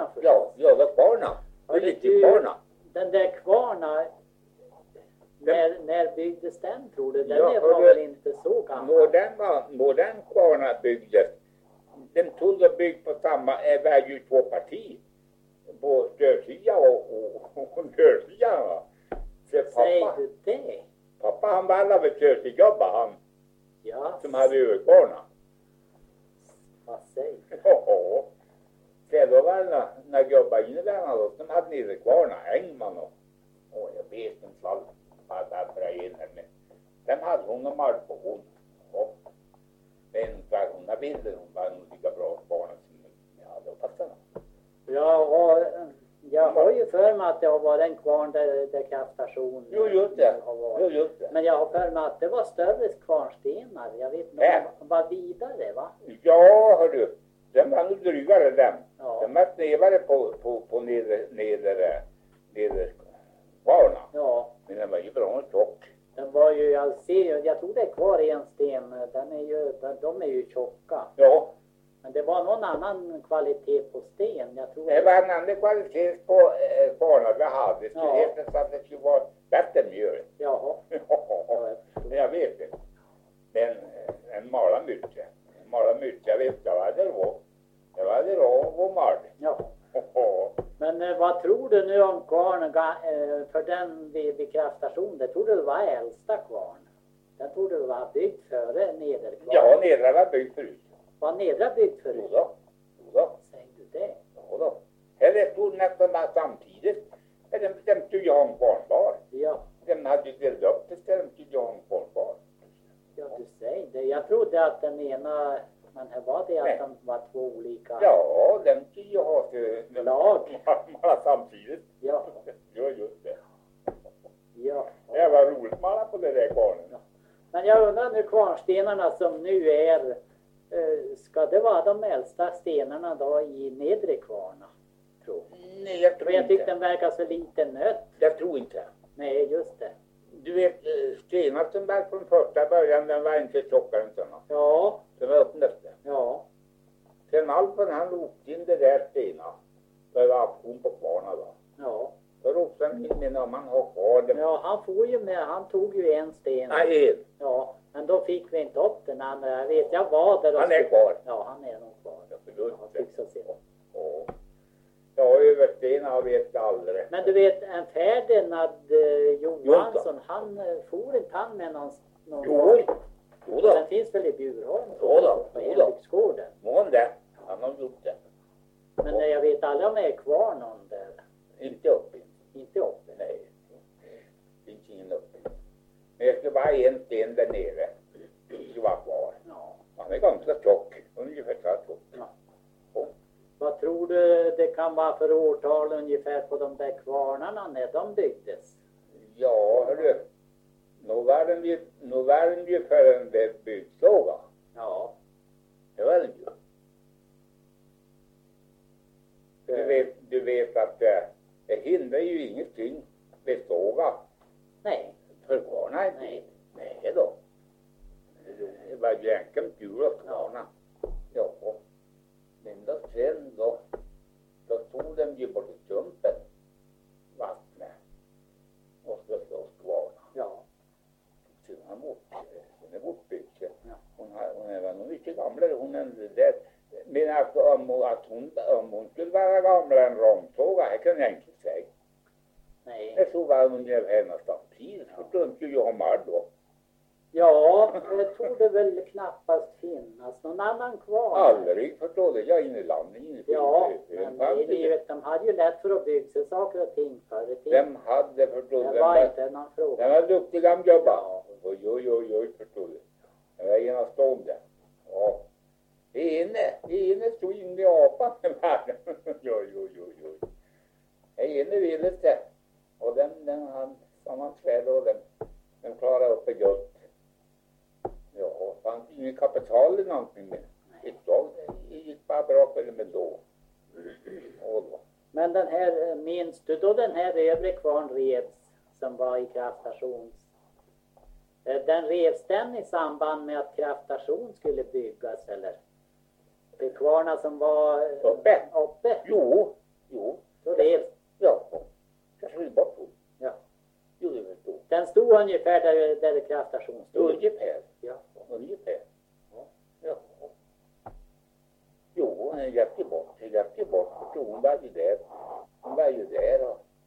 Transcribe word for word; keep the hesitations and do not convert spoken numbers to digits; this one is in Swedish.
förstås. Ja, ja, det var kvarna. Det är lite kvarna. Den där kvarna, när, när byggdes den tror du? Den Ja, är var det- väl inte så gammal? När den, var, när den kvarna byggdes, den tog och byggt på samma, är väl ju två partier. På dörrsida och, och, och dörrsida. Va? Så Säger pappa, du det? pappa han var alla vid dörrsidjobba, han Ja, som hade överkvarna. vad säger du? Ja, sen då var det när jag jobbade inne där då, de hade nere kvarna, Engman och, och jag vet inte vad, vad det var in henne. De hade hon och malt på hon. Och, men för hon har bilder, hon var nog lika bra barnen som jag hade passat. Ja, och jag har ju för mig att det har varit en kvarn där, där kraftstationen Jo, just det. har varit. Jo, just det. Men jag har för mig att det var större kvarnstenar. Jag vet inte Ja. om de var vidare, va? Ja, hördu. Den var nog drygare den. Ja. Den var snävare på, på, på nedre, nedre, nedre kvarna. Ja, Men den var ju bra och tjock. den var ju, jag ser ju, jag tror det är kvar en sten. Den är ju, de är ju tjocka. Ja, Men det var någon annan kvalitet på sten. Jag tror det var en annan kvalitet på eh, kvarnar vi hade. Det skulle Ja. heta så att det skulle vara bättre mjöl. Jaha. Ja, jag vet det. Men eh, en mala mycket. En mala mycket, jag vet inte vad det var. Det var det då och mal. Ja. Men eh, vad tror du nu om kvarnen eh, för den vid, vid kraftstationen? Det tror du det var äldsta kvarn? Den tror du var byggd före nederkvarn? Ja, nedre var byggt förut. Var nedra byggd Jo förut? då. Jo då. Säger du det? Ja då. Eller stod nästan bara samtidigt. Men den bestämde ju jag om kvarnbar. Ja, Den hade ju delat upp det, bestämde ju jag om kvarnbar. ja du säger det. Jag trodde att den ena, men här var det att Nej. de var två olika Ja, den skulle ju ha till lag. mala samtidigt. Ja, Ja, just det. ja. Det var roligt mala på det där kvarnen. Men jag undrar nu kvarnstenarna som nu är, eh, ska det vara de äldsta stenarna då i nedre kvarna? Tror jag. Nej, jag För tror jag tyckte inte. den verkar så lite nött. Jag tror inte. Nej, just det. Du vet, eh, stenar som var från första början, den var inte tjockare än sådana. Ja, Den var öppnaste. ja, Sen Alpen han ropte in det där stenar. För det var auktion på kvarna då. ja. Då ropte han in med om man har kvar dem. Ja, han får ju med, han tog ju en sten. Nej, en. Ja, men då fick vi inte upp den andra. Jag vet, jag var där och Han är skulle- kvar. Ja, han är nog kvar. Ja, förlåt. Ja, tycks jag se. Ja. Ja, överstenar vet jag aldrig. Men du vet, en Ferdinand eh, Johansson, han eh, for inte han med någon... någon Jo, jo då. Den finns väl i Bjurholm? Jo då, På jo då. hembygdsgården. Mån det. Han har gjort det. Men eh, jag vet aldrig om det är kvar någon där. Inte uppe. Inte uppe. Nej. Det finns ingen uppe. Men det ska vara en sten där nere. Det ska vara kvar. Ja. Han är ganska tjock. Ungefär så här tjock. Ja. Ja. Vad tror du det kan vara för årtal ungefär på de där kvarnarna när de byggdes? Ja, hörru. Nu var den ju, nu var den ju för en byggsåga. Ja. Det var den ju. Du vet, du vet att det, det hindrar ju ingenting med såga. Nej. För kvarna inte. Nej. Nej då. Det var jäkligt kul att kvarna. Ja. Men då sen då, då tog de ju bort i stumpen. Vattnet. Och så slås kvarna. Ja. Så han bort. Hon är bortbyggd. Ja. Hon, har, hon är väl nog mycket gamlare. Hon är det. Men att, om, att hon, om hon skulle vara gamlare än romsåga, det kan jag inte säga. Nej. Det så var hon ju nästan tid. Så då inte jag ha mal då. Ja, det tror det väl knappast finnas någon annan kvar. Aldrig förstår det. Jag är inne i landet. Inne i Ja, Finland. men det är livet, de hade ju lätt för att bygga sig saker och ting förr i tiden. Vem hade förstår Det du? var Vem inte någon fråga. Den var duktig gammal jobba. Ja. Oj, oj, oj, oj, förstår du. Det var enastående. Ja. Ene, ene stod inne i apan i världen. Oj, oj, oj, oj. Ene ville inte. Och den, den han sammanträdde och den, den klarade upp ett gött. Ja, fanns ingen kapital i någonting med. Ett tag det gick bara bra för det med då. Och då. Men den här, minns du då den här övre kvarn revs som var i kraftstations? Eh, Den revs den i samband med att kraftstation skulle byggas eller? De kvarnar som var eh, Uppe? uppe? Jo, Den stod ungefär där, där kraftstationen stod. Ungefär. Ja. Ungefär. Ja. Ja. Jo, han hjälpte bort. Han hjälpte bort. Hon var ju där. Hon var ju där och